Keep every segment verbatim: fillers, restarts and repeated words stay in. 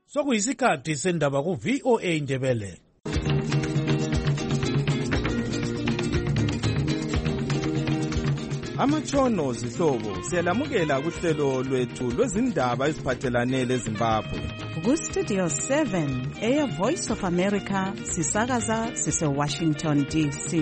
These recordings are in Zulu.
Sokuyisikhathi sendaba ku V O A Ndebele. Amatshono zihlobo siyalamukela kuhlelo lwethu lwezindaba eziphathelane leZimbabwe. Ku Studio seven Air Voice of America sisakaza sise Washington D C.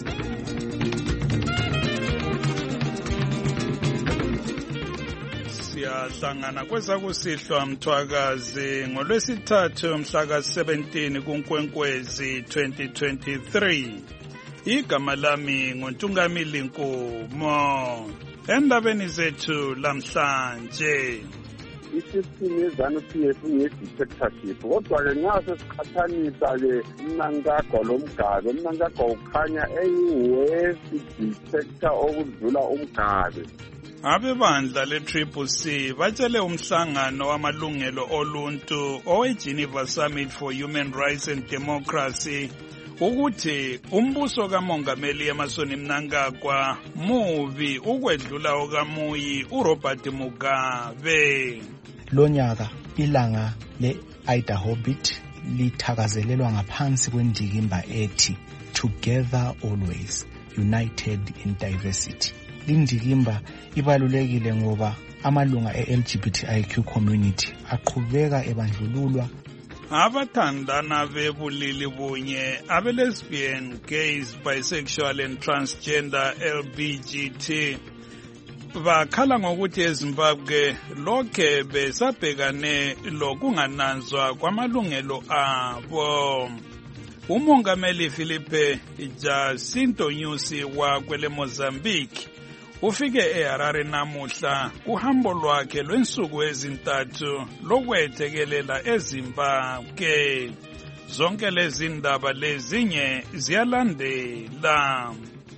Siyahlangana kwezakusihlwa mthwakazi ngolwesithathu mhla ka seventeen kuNkwenkwezi twenty twenty-three. Igama lami nguNtungamili Nkomo. Endabeni zethu lamhlanje, isystem yeZanu-P F nge-dictatorship, kodwa-ke nxa sesiqhathanisa-ke umnankagwa lomgabe, umnankagwa ukhanya eyi-worst dictator okudlula umgabe. abebandla le-Triple C batshele umhlangano wamalungelo oluntu owe-Geneva Summit for Human Rights and Democracy ukuthi umbuso kamongameli Emmerson Mnangagwa mubi ukwedlula okamuyi uRobert Mugabe. Lonyaka ilanga le-Idahobbit lithakazelelwa ngaphansi kwendikimba ethi Together Always, United in Diversity. Lindikimba ibalulekile ngoba amalunga e-L G B T I Q community aqhubeka ebandlululwa. Abathandana bebulili bunye, abe-lesbian, gays, bisexual and transgender L B G T bakhala ngokuthi eZimbabwe lokhe besabhekane lokungananzwa kwamalungelo abo. Umongameli Filipe Jacinto Nyusi wa kwele Mozambique ufike eHarare namuhla kuhambo lwakhe lwensuku ezintathu lokwethekelela eZimbabwe. Zonke lezi ndaba lezinye ziyalandela.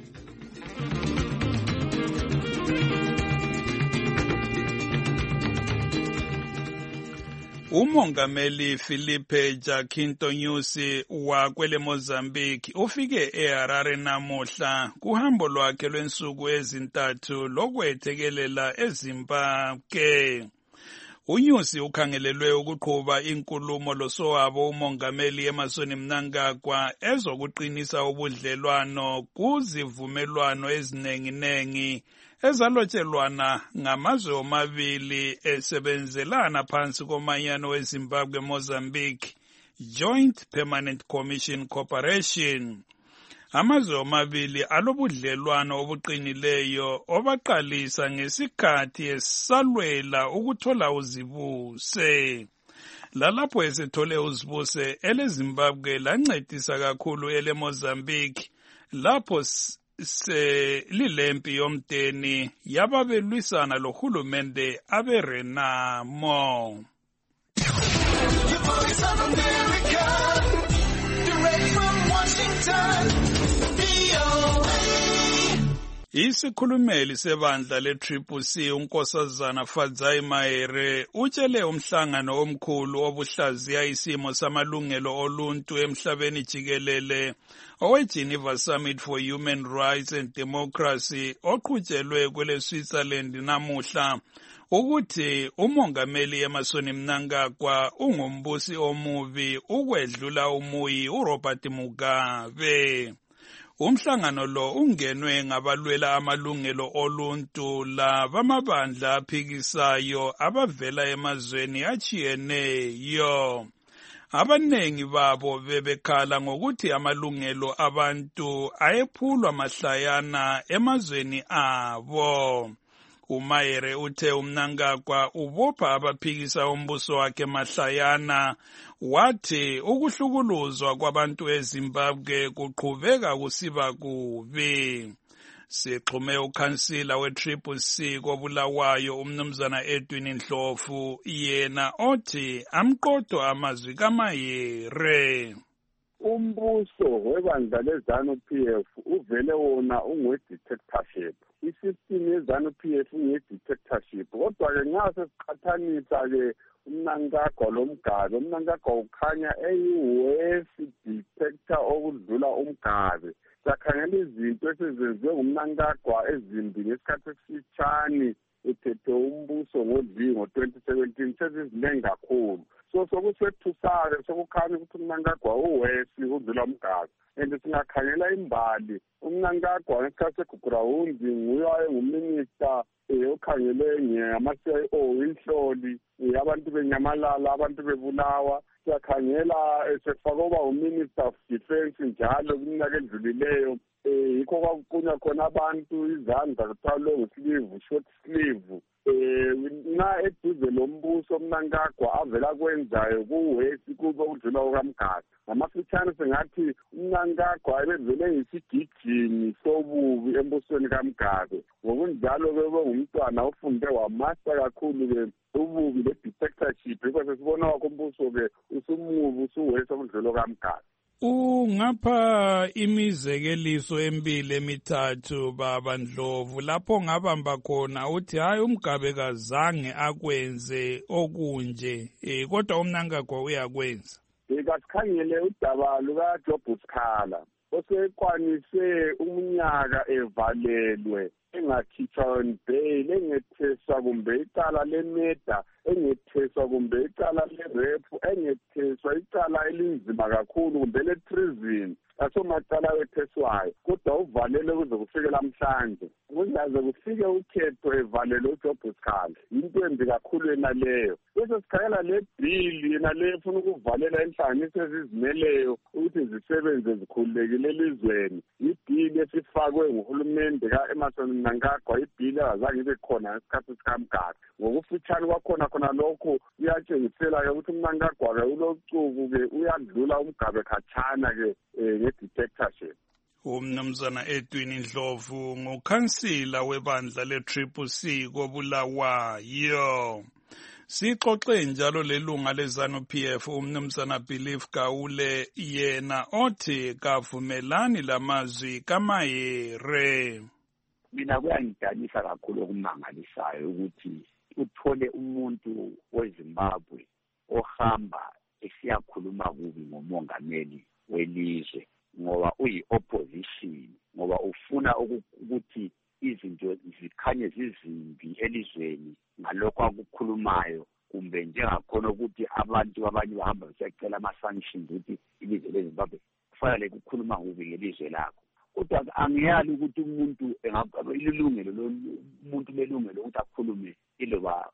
Umongameli Filipe Jacinto Nyusi wa kwele Mozambique ufike eHarare namuhla kuhambo lwakhe lwensuku ezintathu lokwethekelela eZimbabwe. uNyusi ukhangelelwe ukuqhuba inkulumo losowabo umongameli Emmerson Mnangagwa ezokuqinisa ubudlelwano kuzivumelwano ezinenginengi ezalotshelwana ngamazwe omabili esebenzelana phansi komanyano weZimbabwe Mozambique Joint Permanent Commission Corporation. Amazwe omabili alobudlelwano obuqinileyo obaqalisa ngesikhathi esalwela ukuthola uzibuse. Lalapho esethole uzibuse eleZimbabwe lancedisa kakhulu ele Mozambique lapho se lilempi yomdeni yababelwisana lohulumende abeRenamo. Isikhulumeli sebandla le-Triple C uNkosazana Fadzai Mahere utshele umhlangano omkhulu obuhlaziya isimo samalungelo oluntu emhlabeni jikelele owe-Geneva Summit for Human Rights and Democracy oqhutshelwe kwele Switzerland namuhla ukuthi umongameli Emmerson Mnangagwa ungumbusi omubi ukwedlula umuyi uRobert Mugabe. Umhlangano lo ungenwe ngabalwela amalungelo oluntu labamabandla aphikisayo abavela emazweni achiyeneyo. Abanengi babo bebekhala ngokuthi amalungelo abantu ayephulwa mahlayana emazweni abo. uMahere uthe uMnangagwa ubopha abaphikisa umbuso wakhe mahlayana, wathi ukuhlukuluzwa kwabantu eZimbabwe kuqhubeka kusiba kubi. Sixhume ukhansila we-Triple C kobulawayo umnumzana Edwin Ndlovu yena othi amqodo amazwi kaMahere. Umbuso webandla leZanu-P F uvele wona ungwe-dictatorship. Isystem yeZanu-P F nge-dictatorship, kodwa-ke nxa sesiqhathanisa-ke umnankagwa lomgabe, umnankagwa ukhanya eyi-worst dictator okudlula umgabe. Sakhangela izinto esezenziwe ngumnankagwa ezimbi ngesikhathi esifitshane ethethe umbuso ngodli ngo-twenty seventeen sezizinengi kakhulu. So so sokusethusa-ke sokukhanya ukuthi uMnangagwa uwesi udlula umgaba and singakhangela imbali uMnangagwa ngesikhathi segugrawundi nguye wayenguminista okhangele ngama-C I O inhloli abantu benyamalala abantu bebulawa siyakhangela sefaka uMinister of Defence njalo kuminyaka edlulileyo yikho kwakuqunywa khona abantu izandla kuthiwa long sleeve short sleeve na eduze lombuso uMnangagwa avela kwenzayo kuwesi kube udlula ukamgada ngamafitshane singathi uMnangagwa ebevele yisigijimi sobubi embusweni kamgade ngokunjalo bebe ngumntwana ofunde wamaster kakhulu-ke ububi le-dictatorship yikho sesibona wakho umbuso-ke usumubi usuwesi okudlula kamgade. Ungapha imizekeliso emibili emithathu baba Ndlovu lapho ngabamba khona uthi hayi umgabe kazange akwenze okunje eh kodwa uMnangagwa uyakwenza. Ikasikhangele udaba luka Job Sikhala osekwanise umnyaka evalelwe engakhitshwa bail engetheswa kumbe icala lemeda engetheswa kumbe icala lerephu engetheswa icala elinzima kakhulu kumbe le-treason asomacala wetheswayo kodwa uvalele kuze kufike namhlanje kungaze kufike ukhetho evalele uJob Sikhala into embi kakhulu yena leyo bese sikhangela le bill yena leyo ufuna ukuvalela inhlanganiso ezizimeleyo ukuthi zisebenze zikhululekile elizweni ibill esifakwe nguhulumende ka-Emmerson Mnangagwa ibill azange ibe khona ngesikhathi sikamgada ngokufitshane kwakhona khona lokho uyatshengisela-ke ukuthi uMnangagwa-ke ulocuku-ke uyadlula umgabe khatshana-ke nge-dictatorship. Umnumzana Edwin Ndlovu ngukhansila webandla le-Triple C koBulawayo. Sixoxe njalo lelunga leZANU-P F umnumzana Believe Gawule yena othi kavumelani lamazwi kaMahere. Mina kuyangidanisa kakhulu okumangalisayo ukuthi uthole umuntu weZimbabwe ohamba esiyakhuluma kubi ngomongameli welizwe ngoba uyi-opposition ngoba ufuna ukuthi izinto zikhanye zizimbi elizweni ngalokho akukhulumayo kumbe njengakhona ukuthi abantu abanye bahamba besiyacela ama-sanctions ukuthi ilizwe leZimbabwe kufanele kukhuluma kubi ngelizwe lakho kodwa angiyali ukuthi umuntu ilungelo umuntu lelungelo ukuthi akhulume iloba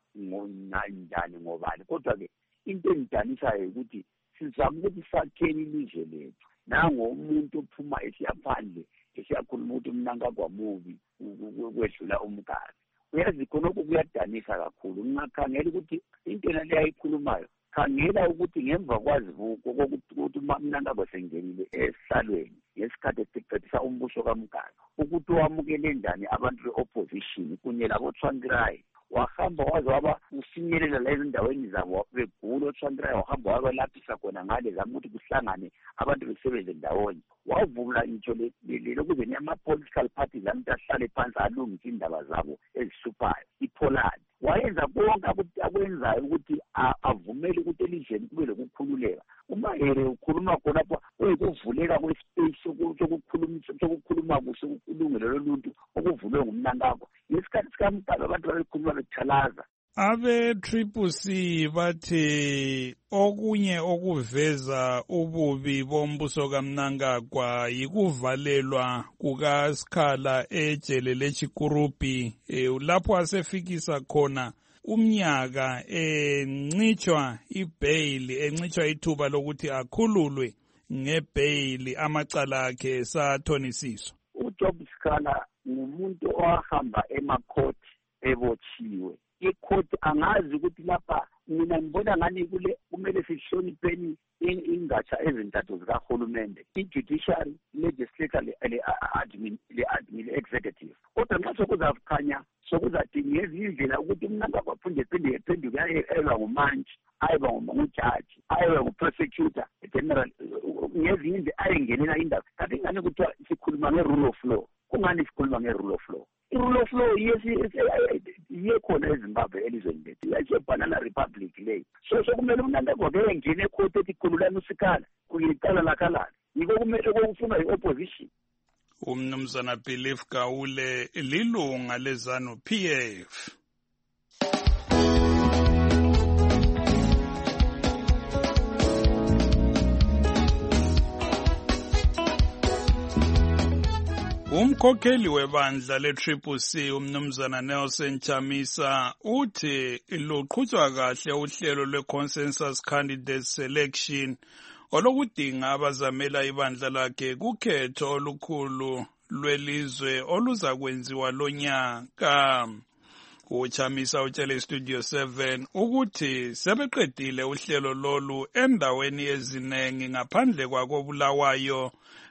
njani ngobani kodwa-ke into engidanisayo ukuthi sizama ukuthi sakheni ilizwe lethu nango umuntu ophuma esiyaphandle esiyakhuluma ukuthi uMnangagwa mubi kwedlula umgadi uyazi khonokho kuyadanisa kakhulu ngingakhangela ukuthi into leyo ayikhulumayo khangela ukuthi ngemva kwazivuko ukuthi uMnangagwa sengenile esihlalweni ngesikhathi esiqedisa umbuso kamgadi ukuthi wamukele njani abantu be-opposition kunye labo-Tsvangirai wahamba waze waba usinyelela la ezindaweni zabo begula uTsvangirai wahamba wabalaphisa khona ngale zama ukuthi kuhlangane abantu besebenze ndawonye wavula ngitsho lokuze nama-political parties abantu ahlale phansi alungise indaba zabo ezihluphayo iPoland wayenza konke akwenzayo ukuthi avumele ukuthi elizweni kube lokukhululeka uMahere ukhuluma khonapho kuyikuvuleka kwespace sokukhuluma kuhle ulungelo loluntu okuvulwe nguMnangagwa ngesikhathi sikamgaba abantu babekhuluma bethalaza. Abe-Triple C bathi okunye okuveza ububi bombuso kaMnangagwa yikuvalelwa kukaSikhala ejele leChikurupi lapho asefikisa khona umnyaka encitshwa ibail encitshwa ithuba lokuthi akhululwe ngebail amacala akhe sathonisiswa. uJob Sikhala ngumuntu owahamba emakhoti ebotshiwe ikhoti angazi ukuthi lapha mina ngibona ngani kule kumele sihlonipheni ingatsha ezintathu zikahulumende i-judiciary, legislature, le-admin, le-admin, le-executive kodwa nxa sokuzakhanya sokuzadinga ezinye indlela ukuthi uMnangagwa aphinde phinde ephenduke ayeba ngumantshi ayeba ngujaji ayeba ngu-prosecutor general ngezinye indlela ayengenela indaba kanti ingani kuthiwa sikhuluma nge-rule of law kungani sikhuluma nge-rule of law i-rule of law yiye khona eZimbabwe elizweni lethu yache-banana republic leyo so sokumele uMnangagwa-ke engene ekhoti ethi khululani uSikhala kuyicala lakhalala yiko kumele kokufuna i-opposition. Umnumzana Believe Gawule lilunga leZANU-P F. Umkhokheli webandla le-Triple C umnumzana Nelson Chamisa uthi luqhutshwa kahle uhlelo lwe-Consensus Candidate Selection olokudinga abazamela ibandla lakhe kukhetho olukhulu lwelizwe oluza kwenziwa lonyaka. UChamisa utshele iStudio seven ukuthi sebeqedile uhlelo lolu endaweni ezinengi ngaphandle kwakoBulawayo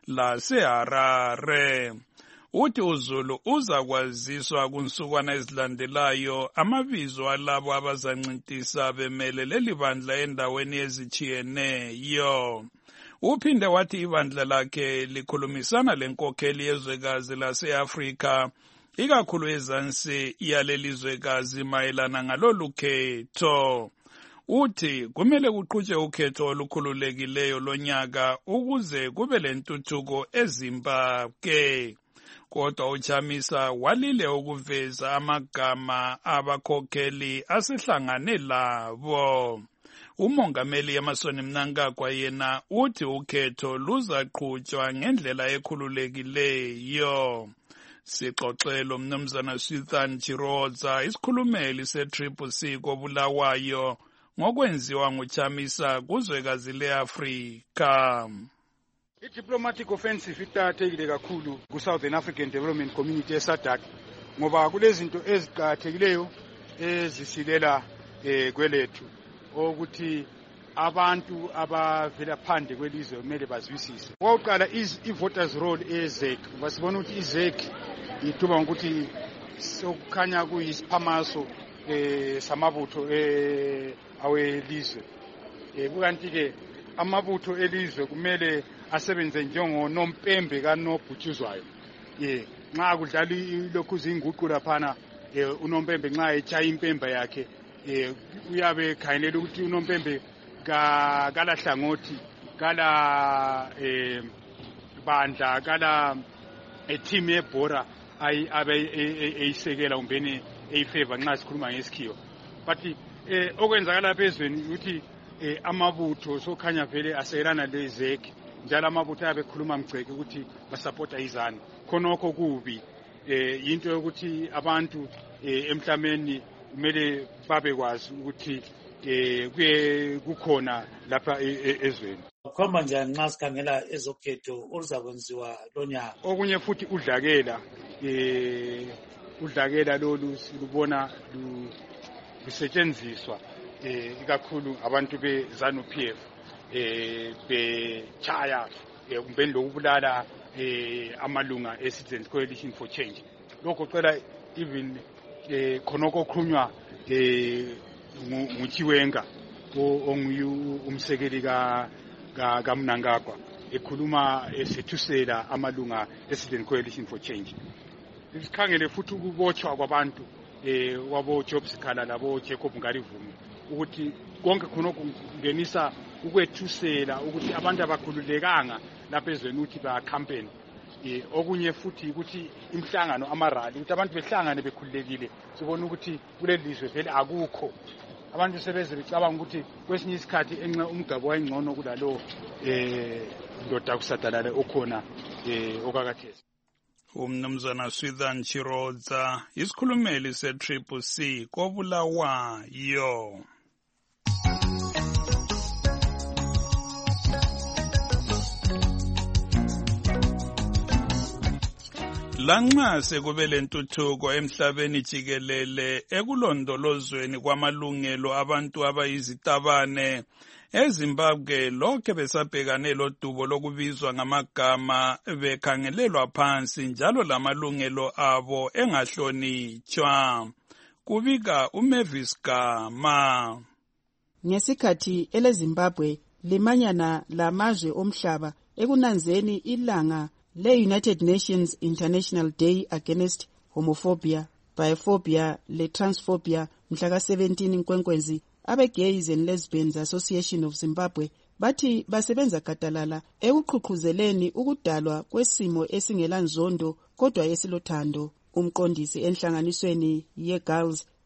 laseHarare. Uthi uZulu uzakwaziswa kunsukwana ezilandelayo amabizo alabo abazancintisa bemele leli bandla endaweni ezitshiyeneyo. Uphinde wathi ibandla lakhe likhulumisana lenkokheli yezwekazi lase-Afrika ikakhulu ezansi yalelizwekazi mayelana ngalolu khetho. Uthi kumele kuqhutshwe ukhetho olukhululekileyo lonyaka ukuze kube lentuthuko eZimbabwe. Kodwa uChamisa walile ukuveza amagama abakhokheli asehlangane labo. Umongameli Emmerson Mnangagwa yena uthi ukhetho luzaqhutshwa ngendlela ekhululekileyo. Sixoxelo mnumzana Swithan Chirodza isikhulumeli se-Triple C koBulawayo ngokwenziwa nguChamisa kuzwekazi le-Afrika. I-diplomatic offensive iqakathekile kakhulu ku-Southern African Development Community eSADC ngoba kulezinto eziqakathekileyo ezisilela eh, kwelethu ukuthi abantu abavela phandle kwelizwe kumele bazwisise. Okokuqala i-voters roll e-Z E C ngoba sibona ukuthi i-Z E C ithuba ngokuthi sokukhanya kuyisiphamaso eh, samabutho eh, awelizwe. Eh, kukanti-ke amabutho elizwe kumele asebenze njengonompembe kaNobhutshuzwayo. Ye nxa kudlala lokhu zinguqu laphana unompembe nxa echaya impembe yakhe uyabe khayelela ukuthi unompembe ka kalahlangothi kala eh bandla kala team yebhora ayi abe eyisekela umbeni eyifavor nxa sikhuluma ngesikhiwa. But eh okwenzakala phezweni ukuthi amabutho sokhanya vele asekelana le-Z E C njalo amabutho ayabe khuluma mgceke ukuthi basupporta izana. Khonokho kubi eh into yokuthi abantu emhlameni kumele babekwazi ukuthi eh kuye kukhona lapha ezweni. Khomba njani nxa sikhangela ezokhetho oluzakwenziwa lonyaka? Okunye futhi udlakela eh udlakela lolu silubona lusetshenziswa eh ikakhulu abantu beZANU P F eh bechaya kumbeni lokubulala eh amalunga eCitizens Coalition for Change. Lokho cela even eh khonoko khulunywa eh nguChiwenga onguyu umsekeli ka kaMnangagwa ekhuluma esethusela amalunga eCitizens Coalition for Change. Isikhangele futhi ukubotshwa kwabantu eh wabo Jobs Khala labo Jacob Ngarivumi ukuthi konke khonoko kungenisa ukwethusela ukuthi abantu abakhululekanga lapha ezweni ukuthi ba campaign. Eh okunye futhi ukuthi imhlangano amarali ukuthi abantu behlangane bekhululekile sibona ukuthi kulelizwe vele akukho abantu sebeze becabanga ukuthi kwesinye isikhathi enxa umgabo wayingcono kulalo eh ndoda kusadalale okhona eh okakathesi. Umnumzana Swithan Chirodza isikhulumeli se-Triple C koBulawayo. Lanxa sekube lentuthuko emhlabeni jikelele ekulondolozweni kwamalungelo abantu abayizitabane eZimbabwe lokhe besabhekane lodubo lokubizwa ngamagama bekhangelelwa phansi njalo lamalungelo abo engahlonitshwa. Kubika uMavis Gama. Ngesikhathi eleZimbabwe limanyana lamazwe omhlaba ekunanzeni ilanga le-United Nations International Day Against Homophobia, Biphobia le Transphobia mhlaka seventeen Nkwenkwezi, abe-Gays and Lesbians Association of Zimbabwe bathi basebenza gadalala ekuqhuqhuzeleni ukudalwa kwesimo esingelanzondo kodwa esilothando. Umqondisi enhlanganisweni ye-Girls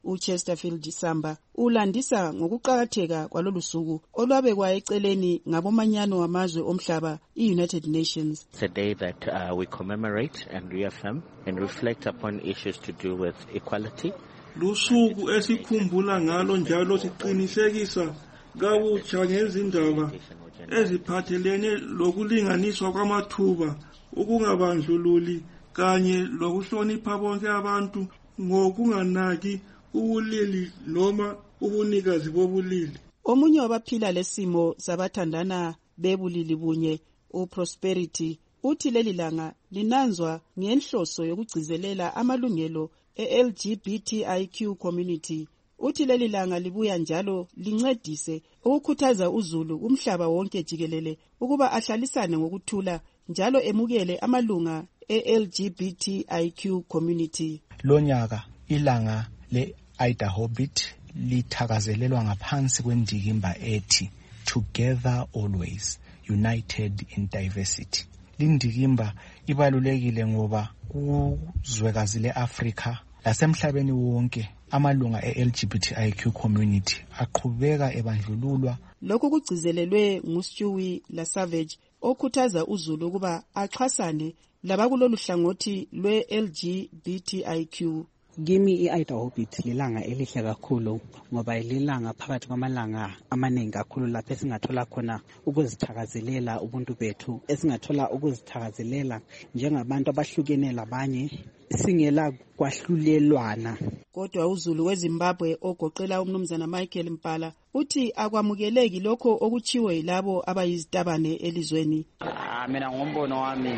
uChesterfield Samba ulandisa ngokuqakatheka kwalolu suku olwabekwa eceleni ngabomanyano wamazwe omhlaba i-United Nations. It's a day that uh, we commemorate and reaffirm and reflect upon issues to do with equality. Lusuku esikhumbula ngalo njalo siqinisekisa kabutsha ngezindaba eziphathelene lokulinganiswa kwamathuba, ukungabandlululi kanye lokuhlonipha bonke abantu ngokunganaki ubulili noma ubunikazi bobulili. Omunye wabaphila lesimo sabathandana bebulili bunye, uProsperity, uthi leli langa linanzwa ngenhloso yokugcizelela amalungelo e-L G B T I Q community. Uthi leli langa libuya njalo lincedise ukukhuthaza uZulu umhlaba wonke jikelele ukuba ahlalisane ngokuthula njalo emukele amalunga e-L G B T I Q community. Lonyaka ilanga le-Idaho Beat lithakazelelwa ngaphansi kwendikimba ethi Together Always, United in Diversity. Lindikimba ibalulekile ngoba kuzwekazi le-Afrika lasemhlabeni wonke amalunga e-L G B T I Q community aqhubeka ebandlululwa. Lokhu kugcizelelwe nguStewie LaSavage okhuthaza uZulu ukuba axhasane labakulolu hlangothi lwe-L G B T I Q. Kimi i-Idaho Beat lilanga elihle kakhulu ngoba lilanga phakathi kwamalanga amaningi kakhulu lapho esingathola khona ukuzithakazelela ubuntu bethu, esingathola ukuzithakazelela njengabantu abahlukene labanye singela kwahlulelwana. Kodwa uZulu weZimbabwe ogoqela umnumzana Michael Mpala uthi akwamukeleki lokho okuchiwe yilabo abayizitabane elizweni. Ah, mina ngombono wami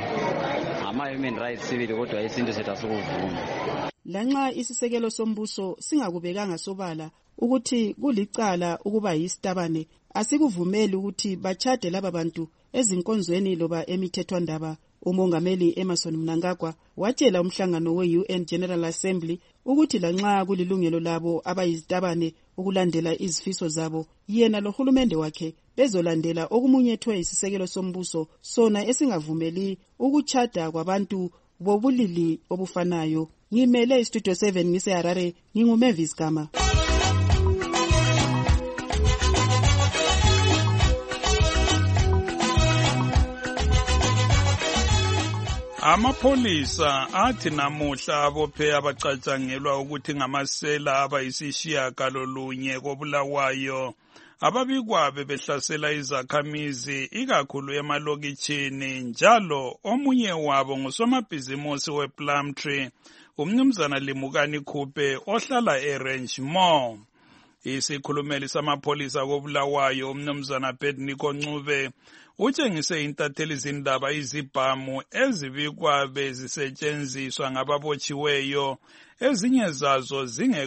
ama human rights sibili kodwa isinto sethu asikuvuma. Lanxa isisekelo sombuso singakubekanga sobala ukuthi kulicala ukuba yisitabane, asikuvumeli ukuthi bachade laba bantu ezinkonzweni loba emithethwandaba. Umongameli Emerson Mnangagwa watshela umhlangano we-U N General Assembly ukuthi lanxa kulilungelo labo abayizitabane ukulandela izifiso zabo, yena lohulumende wakhe bezolandela okumunyethwe isisekelo sombuso sona esingavumeli ukuchada kwabantu bobulili obufanayo. Ngimele iStudio seven ngise Harare, nginguMavis Gama. Amapholisa athi namuhla abophe abacatshangelwa ukuthi ngamasela abayisishiya kalolunye koBulawayo ababikwabe behlasela izakhamizi ikakhulu emalokitshini, njalo omunye wabo ngusomabhizimusi wePlumtree umnumzana Limukani Khuphe ohlala eRange Mall. Isikhulumeli samapholisa koBulawayo umnumzana Bedniko Ncube utshengise intatheli izindaba izibhamu ezibikwa bezisetshenziswa ngababotshiweyo, ezinye zazo zinge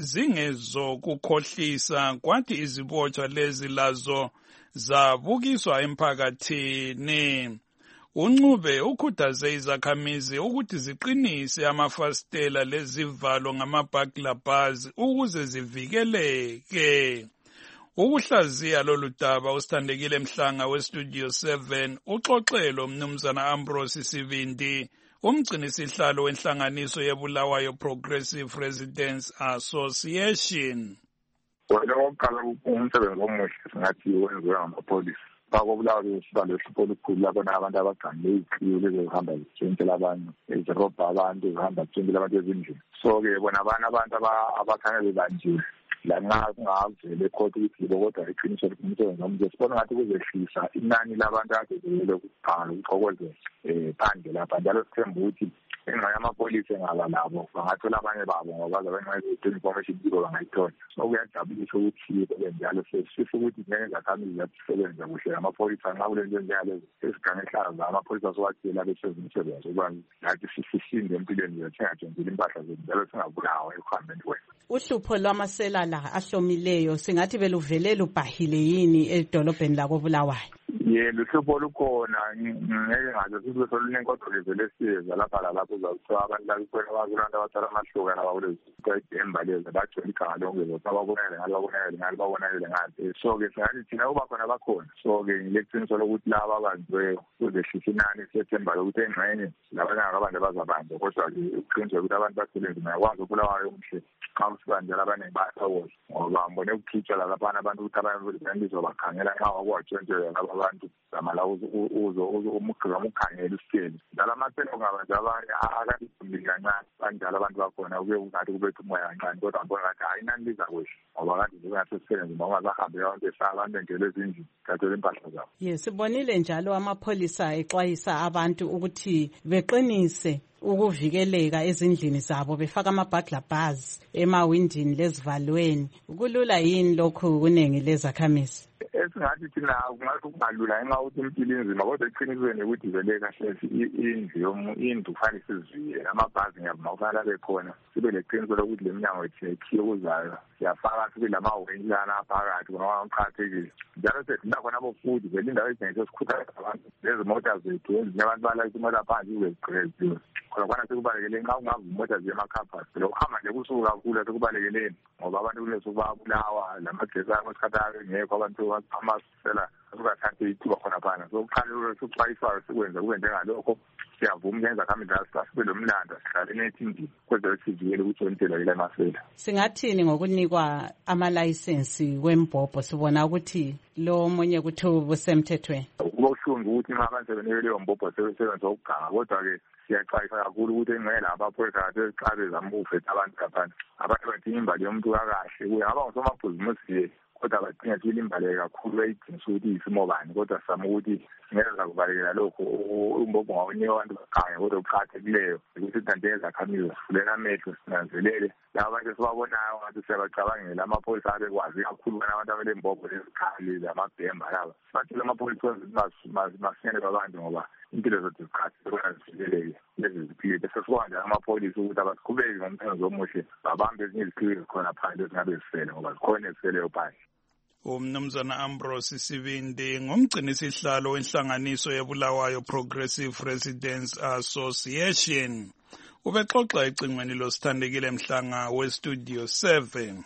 zingezokukhohlisa, kwathi izibotshwa lezi lazo zabukiswa emphakathini. Uncube ukhuthaze izakhamizi ukuthi ziqinise amafasitela lezivalo ngama-burglar bars ukuze zivikeleke. Ukuhlaziya lolu daba usithandekile Mhlanga weStudio seven uxoxelo umnumzana Ambrose Sibindi, umgcinisihlalo wenhlanganiso yeBulawayo Progressive Residents Association. Wena oqala umsebenzi omuhle singathi wenziwe ngamapholisa. BakoBulawayo sibalo hlupho olukhulu labona abantu abagangile iziqiyo lezohamba zitshentshela abantu, ezirobha abantu, ezihamba zitshentshela abantu ezindlini. So-ke bona abana abantu abakhanya bebanjiwe lanxa kungavele ekhotha ukuthi libo kodwa iqiniso umsebenzi omuhle. Sibona ngathi kuzehlisa inani labantu abazelele ukuqala ukuxokozela um phandle lapha, njalo sithemba ukuthi enxa yamapholisa engaba labo bangathola abanye babo ngoba abenxa information biko bangayithola. So kuyajabulisa ukuthi kube njalo, sifisa ukuthi ngeke zakhamizi zazisebenza kuhle amapholisa nxa kulento njalo esigange ehlaza amapholisa sowathela besenza umsebenzi ukuba nathi sisinde empilweni zethu singatshentsheli impahla zethu njalo singabulawa ekuhambeni kwethu. Uhlupho lwamasela la ahlomileyo singathi beluvele lubhahile yini edolobheni lakoBulawayo? yena uhlupho lukhona ngeke ngaze sibe solunenkodoleze lesiyeza lapha lalapho uzawuthiwa abantu lakulantu abatsala amahluka nabakulezidemba lezi bajole igama lonke zokuthi ababonakele ngalo babonakele ngalo babonakele ngalo. So-ke singathi thina kuba khona bakhona. So-ke ngileqiniso lokuthi laba abanziweyo kuzehlisa inani sethemba lokuthi engxenye labanye abantu abazabanjwa kodwa-ke uqiniseke ukuthi abantu basebenzi mayakwazi ukubulawayo umhle xa usibanjela abaningi bayasawoza ngoba mbone ukukhitshwa laphana abantu ukuthi abantu lizobakhangela nxa wakwatshentshelwa laba abantu zamala uzoma ukhangela usitsheli njalo amaselo ngabantu abanye akadidumili kancane banjalo abantu bakhona kuye kungathi kubetha umoya kancane kodwa ngibona ngathi hayi inani liza kwehla ngoba kade zingasesisebenzi uma ungasahambe abantu ehlala abantu engele ezindlini gathela impahla zabo. Yes, sibonile njalo amapholisa exwayisa abantu ukuthi beqinise ukuvikeleka ezindlini zabo befaka ama-burglar bars emawindini lezivalweni. Kulula yini lokhu kuningi lezakhamisi? Esingathi thina kungathi kungalula ngenxa yokuthi impilo inzima kodwa eqinisweni ukuthi vele kahle indlu indlu kufanele siziviye amabhazi ngiyabuma kufanele abe khona sibe leqiniso lokuthi le minyango yethu yakhiwe kuzayo siyafaka sibe lamawendlana aphakathi ngoba kuqakathekile njalo sesiba khona abofuthi vele indawo ezinye sesikhuthaza abantu lezi mota zethu ezinye abantu balayitha imota phansi kube ziqreziwe khona kwana sekubalekele nxa kungava imota ziyemakhapasi lokuhamba nje kusuku kakhulu sekubalekele ngoba abantu kulesuku bayabulawa lamagesi abo esikhathi ngekho abantu amasela ukathathe ithuba khona phana so kuqala ukuxwayiswa sikwenza kube njengalokho siyavuma ngenza khambi sibe lomlando sihlale nethindi kwenza sivikele ukuthi ontela ile masela. Singathini ngokunikwa amalayisensi wembhobho sibona ukuthi lo omunye kuthi ubusemthethweni? Kuba ushungu ukuthi nxa abantu sebenike leyo mbhobho sebenza ukuganga kodwa-ke siyaxwayisa kakhulu ukuthi engela abaphoyisa kade eziqabe zamufetha abantu kaphana abantu badinga imbali yomuntu kakahle kuye ngaba ngusomabhizimusi kodwa badinga sibili imbaleke kakhulu bayidingisa ukuthi isimo bani kodwa sizama ukuthi ngeza kubalekela lokho umbhobho ngawunika abantu bakhanye kodwa kuqakathekileyo ukuthi kanti ezakhamisi zifuleka amehlo sinanzelele laba bantu esibabonayo ngathi siyabacabangela amapholisa abekwazi kakhulu kana abantu abelembhobho lezikhali zamabhemba laba bathile amapholisa masinyane babantu ngoba impilo zethu ziqakathekile zivikeleke lezi ziphile bese sikwazi njalo amapholisa ukuthi abaqhubeki ngomsebenzi omuhle babambe ezinye iziphili khona phandle ezingabe zisele ngoba zikhona eziseleyo phandle. Umnumzana Ambrose Sibindi ngumgcini sihlalo wenhlanganiso yebulawayo Progressive Residents Association ubexoxa ecingweni losithandekile Mhlanga westudio seven.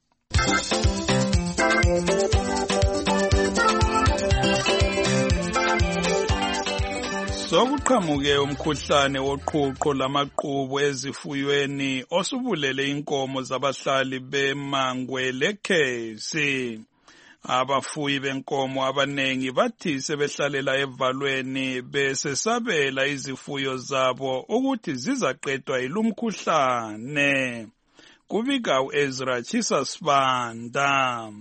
Sokuqhamuke umkhuhlane woqhuqho lamaqhubu ezifuyweni osubulele inkomo zabahlali beMangwe lekhesi. Abafuyi benkomo abanengi bathi sebehlalela evalweni besesabela izifuyo zabo ukuthi zizaqedwa ilumkhuhlane. Kubika uEzra Chisasibanda.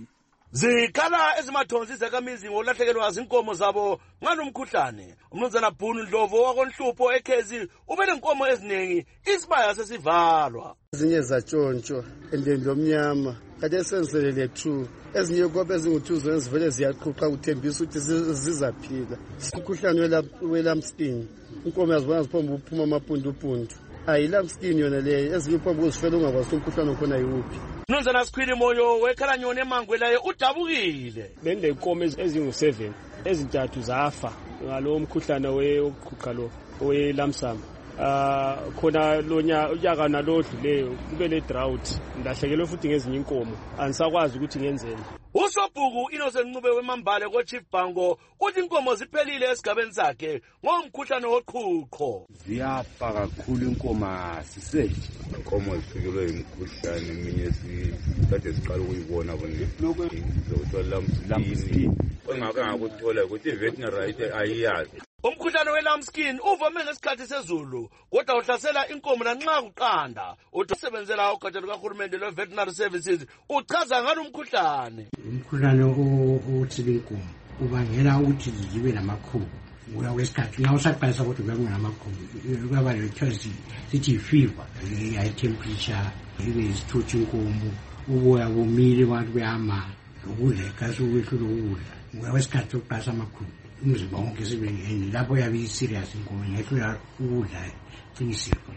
Zikhala ezimathonsi zakamizi ngolahlekelwa zinkomo zabo ngalomkhuhlane. Umnumzana Bhunu Ndlovu wakonhlupho ekhezi ubele inkomo eziningi isibaya sesivalwa. Ezinye zatshontsho endeni lomnyama kade senzelele two ezinye inkomo ezinguthuzo ezivele ziyaqhuqa kuthembisa ukuthi zizaphila. Umkhuhlane welamskin inkomo yazibona ziphomba uphuma amapundu-pundu. Hayi lamskin yona leyo ezinye iphomba uzifela ungakwazi umkhuhlane khona yiwuphi. Mnumzana Sikhwili Moyo wekhalanyoni eMangwe laye udabukile. Bende inkomo ezingu seven ezintathu zafa ngalo umkhuhlane weqhuqa lo welamsam. Ah khona lonya unyaka nalodluleyo kube le drought ndahlekelwe futhi ngezinye inkomo anisakwazi ukuthi ngenzeni. Usobhuku Innocent Ncube weMambale ko Chief Bango uthi inkomo ziphelile esigabeni sakhe ngomkhuhlane woqhuqho. Ziyafa kakhulu inkomo sise inkomo zifikelwe imkhuhlane eminye sikade siqala ukuyibona bonke lokuthola lamsini ongaka ngakuthola ukuthi veterinary ayiyazi. Umkhuhlane welamskin uvame ngesikhathi sezulu kodwa uhlasela inkomo nanxa kuqanda. Usebenzela ugatsha lukahulumende lwe-veterinary services uchaza ngalo umkhuhlane. Umkhuhlane othile inkomo ubangela ukuthi zibe namakhubu. Ngoba kwesikhathi nxa usaqalisa ukuthi ube namakhulu kuyaba le-choice sithi fever, high temperature, ibe isithuthi inkomo, uboya bomile abantu behamba ukudla ikhathi ukwehlula ukudla. Ngoba kwesikhathi sokuqalisa amakhulu umzimba wonke sibengeni lapho yabe iserious inkomo ngehlula ukudla qiniseko. Uya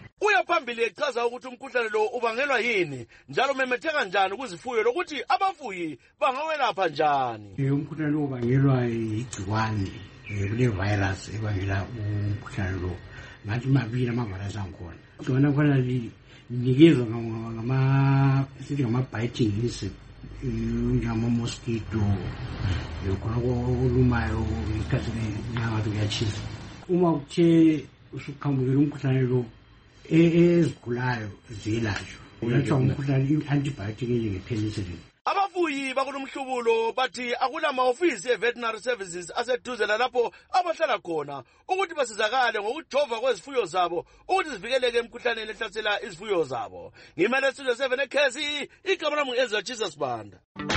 uya phambili echaza ukuthi umkhuhlane lo ubangelwa yini njalo memetheka kanjani kuzifuyo lokuthi abafuyi bangawelapha njani. Umkhuhlane lo ubangelwa yigciwane kule virus ebangela umkhuhlane lo. Ngathi mabili ama-virus angikhona. Igciwane khona linikezwa ngama sithi ngama-biting insect njengama-mosquito khona olumayo ngesikhathi nangathi kuyatshisa. Uma kuthe usuqhamukela umkhuhlane lo ezigulayo ziyelashwa ulatshwa ngumkhuhlane i-antibiotic enjenge-penicillin. Abafuyi bakulomhlubulo bathi akunama-ofisi e-veterinary services aseduze lalapho abahlala khona ukuthi basizakale ngokujova kwezifuyo zabo ukuthi zivikeleke emkhuhlaneni ehlasela izifuyo zabo. Ngimele studio seven ekhezi igama lami ngu-Ezra Jesus Banda.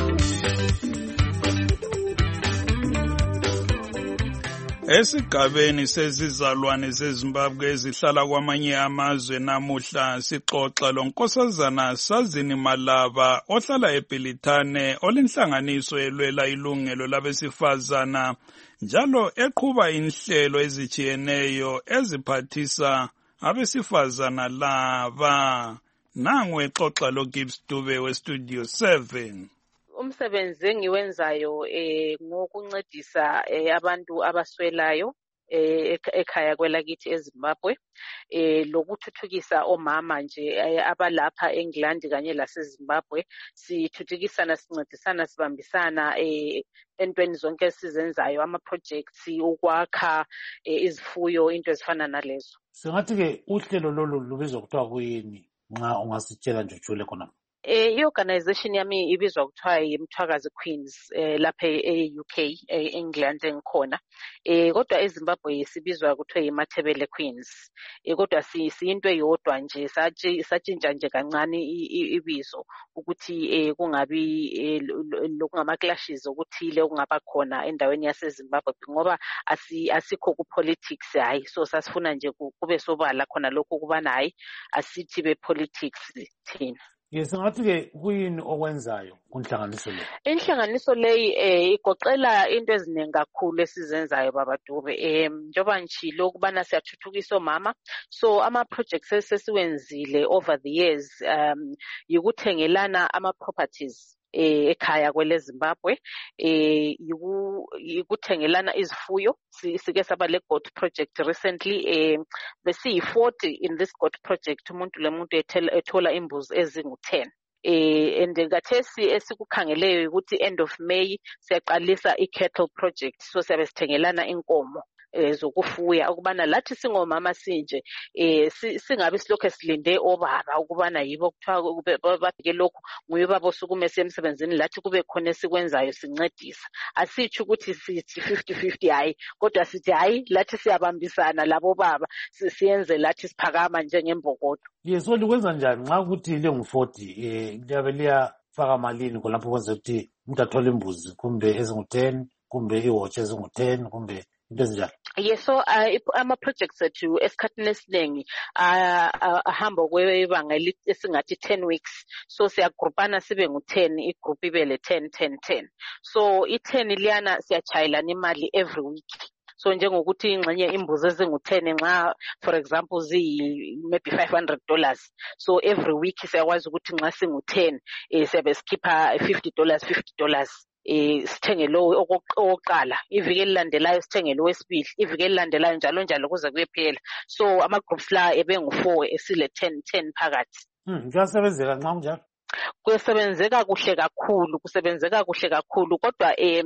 Esigabeni sezizalwane zeZimbabwe ezihlala kwamanye amazwe namuhla sixoxa lonkosazana Sazini Malava ohlala eBilitane olenhlanganiso elwela ilungelo labesifazana njalo eqhuba inhlelo ezijiyeneyo eziphathisa abesifazana laba. Nangu exoxa lo Gibbs Dube we Studio seven. Umsebenzi engiwenzayo eh ngokuncedisa abantu abaswelayo eh ekhaya kwelakithi eZimbabwe eh lokuthuthukisa omama nje abalapha eNgilandi kanye laseZimbabwe. Sithuthukisana sincedisana sibambisana eh entweni zonke esizenzayo ama projects ukwakha izifuyo into ezifana nalezo. Singathi ke uhlelo lolu lubizwa kuthiwa kuyini nxa ungasitshela nje ujule khona? Eh i-organization yami ibizwa kuthiwa yiMthwakazi Queens eh lapha e-U K e-England engikhona. Eh kodwa eZimbabwe sibizwa kuthiwa yiMathebele Queens. Eh kodwa siyinto eyodwa nje satshintsha nje kancane ibizo ukuthi eh kungabi lokungama clashes okuthile okungaba khona endaweni yaseZimbabwe ngoba asikho ku politics hayi so sasifuna nje kube sobala khona lokho kubana hayi asithi be politics thina. Yes, ngathi ke kuyini okwenzayo kunhlanganiso le? Inhlanganiso leyi eh igoqela into eziningi kakhulu esizenzayo baba Dube. Eh njoba nchilo ukubana siyathuthukisa omama. So ama projects esesiwenzile over the years um yikuthengelana ama properties eh ekhaya kwele Zimbabwe eh yikuthengelana izifuyo sike saba le goat project recently eh besi forty in this goat project umuntu lemuntu ethola imbuzi ezingu ten eh and ngathesi esikukhangeleyo ukuthi end of May siyaqalisa i cattle project so siyabe sithengelana inkomo zokufuya ukubana lathi singomama sinje eh singabe silokho silinde obaba ukubana yibo kuthiwa babheke lokho nguye babo sukume semsebenzini lathi kube khona esikwenzayo sincedisa asithi ukuthi sithi fifty fifty hayi kodwa sithi hayi lathi siyabambisana labo baba siyenze lathi siphakama njengembokodo. Yeso likwenza njani nxa ukuthi le ngu forty eh liyabe liyafaka malini kulapho kwenza ukuthi umuntu athole imbuzi kumbe ezingu ten kumbe iwatch ezingu ten kumbe into. Yes, so uh, ama projects ethu esikhathini esiningi ahamba kwebanga esingathi ten weeks so siyagrupana sibe ngu ten igroup ibele ten ten ten so i ten liyana siyachayilana imali every week. So njengokuthi ingxenye imbuzi ezingu ten nxa for example zi maybe five hundred dollars so every week siyakwazi ukuthi nxa singu ten eh siyabe sikhipha fifty dollars fifty dollars eh sithenge lo oqala iviki elilandelayo sithenge lo wesibili iviki elilandelayo njalo njalo kuze kuyephela so ama groups la ebengu four esile ten ten phakathi. Mhm kuyasebenzeka nxa kunjalo? Kusebenzeka kuhle kakhulu kusebenzeka kuhle kakhulu kodwa eh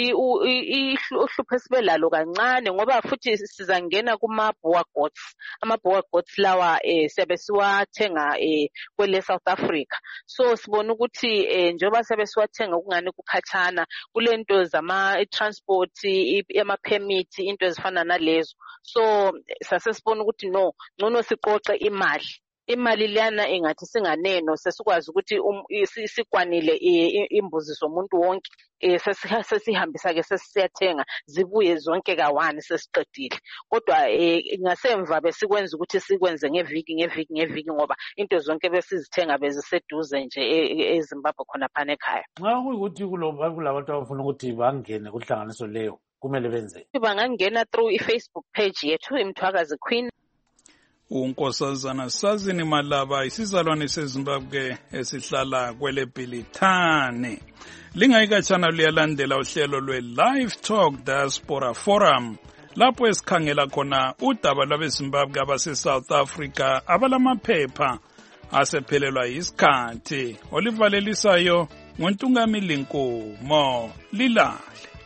ihlupho esibelalo kancane ngoba futhi sizangena kuma boer goats ama boer goats lawa eh siyabe siwathenga eh kwele South Africa so sibona ukuthi eh njoba siyabe siwathenga ukungani kukhathana kulento zama transport ama permit into ezifana nalezo so sase sibona ukuthi no ngcono siqoqe imali imali liyana engathi singaneno sesikwazi ukuthi sikwanile imbuzi zomuntu wonke sesihambisa ke sesiyathenga zibuye zonke ka-one sesiqedile kodwa ngasemva besikwenza ukuthi sikwenze ngeviki ngeviki ngeviki ngoba into zonke besizithenga beziseduze nje eZimbabwe khona phana ekhaya. Nxa kuyikuthi kulabantu abafuna ukuthi bangene kuhlanganiso leyo kumele benze bangangena through i-Facebook page yethu iMthwakazi Queen. unkosazana Sazini Malaba isizalwane seZimbabwe esihlala kwele Bhilithane. Lingayikatshana luyalandela uhlelo lwe-Live Talk Diaspora Forum lapho esikhangela khona udaba lwabeZimbabwe abase-South Africa abalamaphepha asephelelwa yisikhathi. Olivalelisayo ngoNtungamili Nkomo. Lilale.